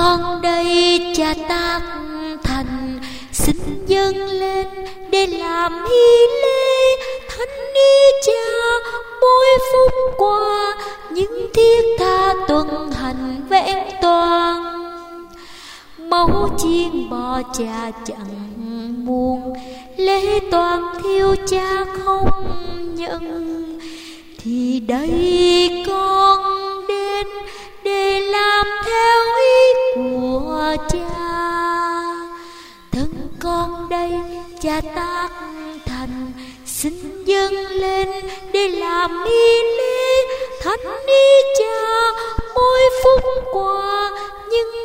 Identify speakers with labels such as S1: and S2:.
S1: con đây cha tác thành, xin dâng lên để làm hy lễ thánh ý cha. Mỗi phút qua những thiết tha tuần hành vẹn toàn, máu chiên bò cha chẳng muôn, lễ toàn thiêu cha không nhận. Thì đây con đến để làm theo ý của cha. Thân con đây cha tác thành, xin dâng lên để làm y lễ thánh ý cha. Mỗi phút qua những